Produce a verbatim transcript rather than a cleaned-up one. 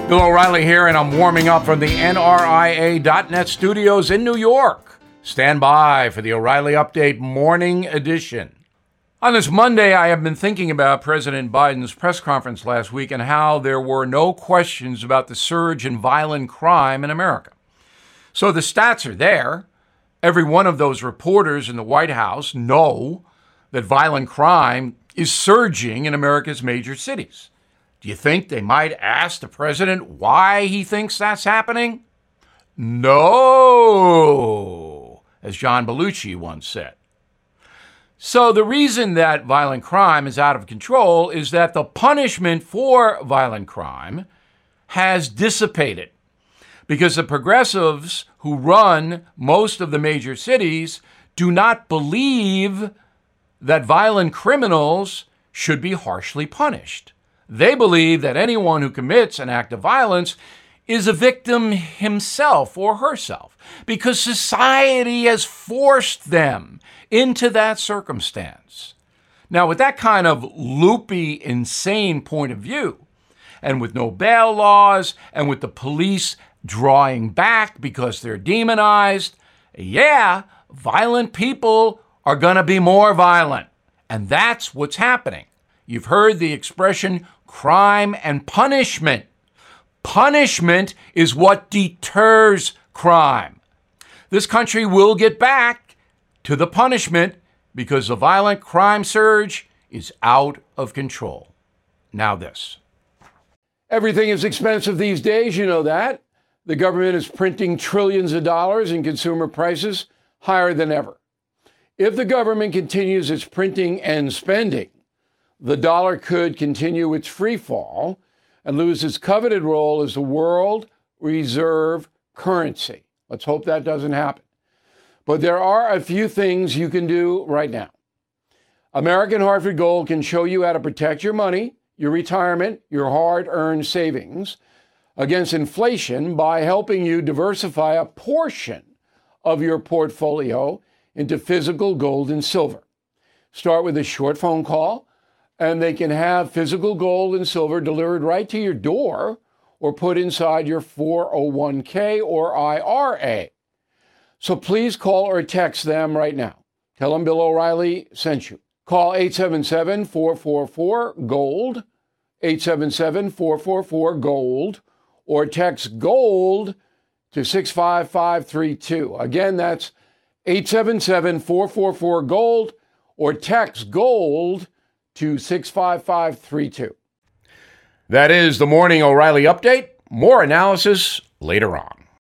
Bill O'Reilly here, and I'm warming up from the N R I A dot net studios in New York. Stand by for the O'Reilly Update Morning Edition. On this Monday, I have been thinking about President Biden's press conference last week and how there were no questions about the surge in violent crime in America. So the stats are there. Every one of those reporters in the White House know that violent crime is surging in America's major cities. Do you think they might ask the president why he thinks that's happening? No, as John Belushi once said. So the reason that violent crime is out of control is that the punishment for violent crime has dissipated because the progressives who run most of the major cities do not believe that violent criminals should be harshly punished. They believe that anyone who commits an act of violence is a victim himself or herself because society has forced them into that circumstance. Now, with that kind of loopy, insane point of view, and with no bail laws, and with the police drawing back because they're demonized, yeah, violent people are going to be more violent. And that's what's happening. You've heard the expression crime and punishment. Punishment is what deters crime. This country will get back to the punishment because the violent crime surge is out of control. Now this. Everything is expensive these days, you know that. The government is printing trillions of dollars and consumer prices higher than ever. If the government continues its printing and spending, the dollar could continue its free fall and lose its coveted role as the world reserve currency. Let's hope that doesn't happen. But there are a few things you can do right now. American Hartford Gold can show you how to protect your money, your retirement, your hard-earned savings against inflation by helping you diversify a portion of your portfolio into physical gold and silver. Start with a short phone call, and they can have physical gold and silver delivered right to your door or put inside your four oh one k or I R A. So please call or text them right now. Tell them Bill O'Reilly sent you. Call eight seven seven, four four four, GOLD, eight seven seven, four four four, GOLD, or text GOLD to six five five three two. Again, that's eight seven seven, four four four, GOLD, or text GOLD to six five five three two. That is the Morning O'Reilly Update. More analysis later on.